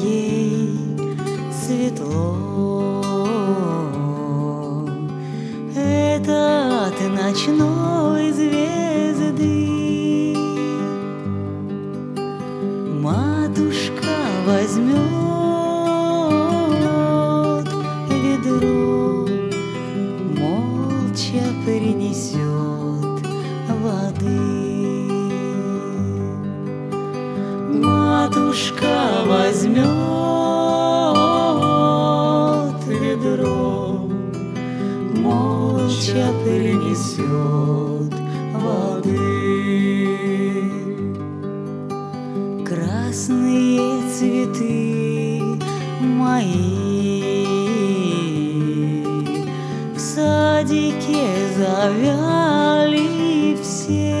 моей светло. Это от ночной звезды матушка возьмет ведро, молча принесет воды. Матушка возьмет ведро, молча принесет воды. Красные цветы мои в садике завяли все.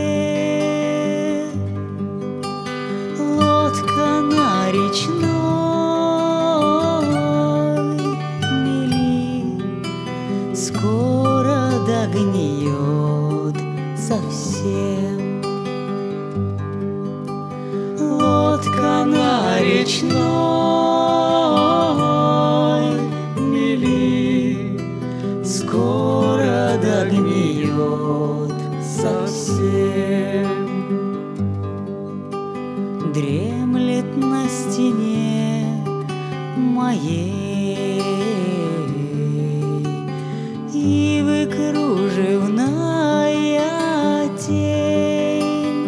Лодка на речной мели скоро догниет совсем. Лодка на речной мели скоро догниет совсем. Дремлет на стене моей ивы кружевная тень.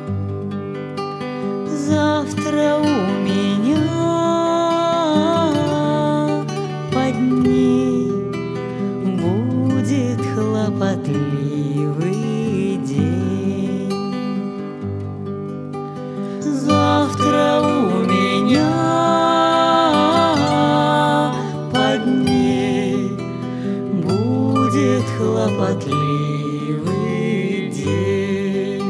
Завтра у меня под ней будет хлопотливый день. Завтра у меня под ней будет хлопотливый день.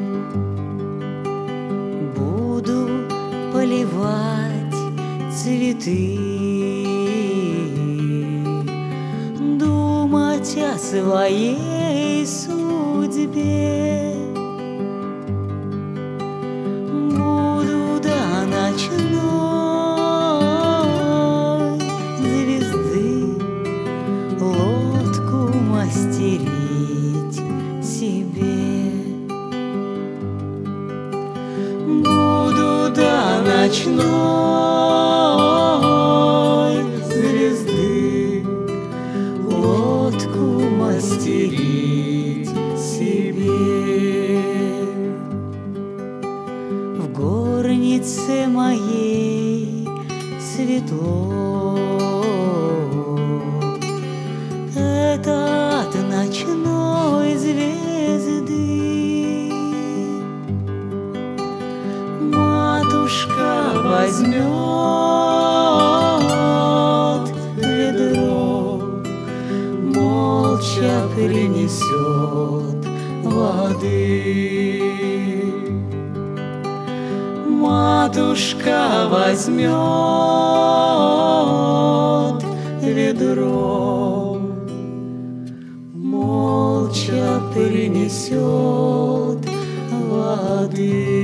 Буду поливать цветы, думать о своей судьбе. Буду до ночной звезды лодку мастерить себе. Буду до ночной звезды лодку мастерить себе. В горнице моей светло. Это от ночной звезды матушка возьмет ведро, молча принесет воды. Матушка возьмет ведро, молча принесет воды.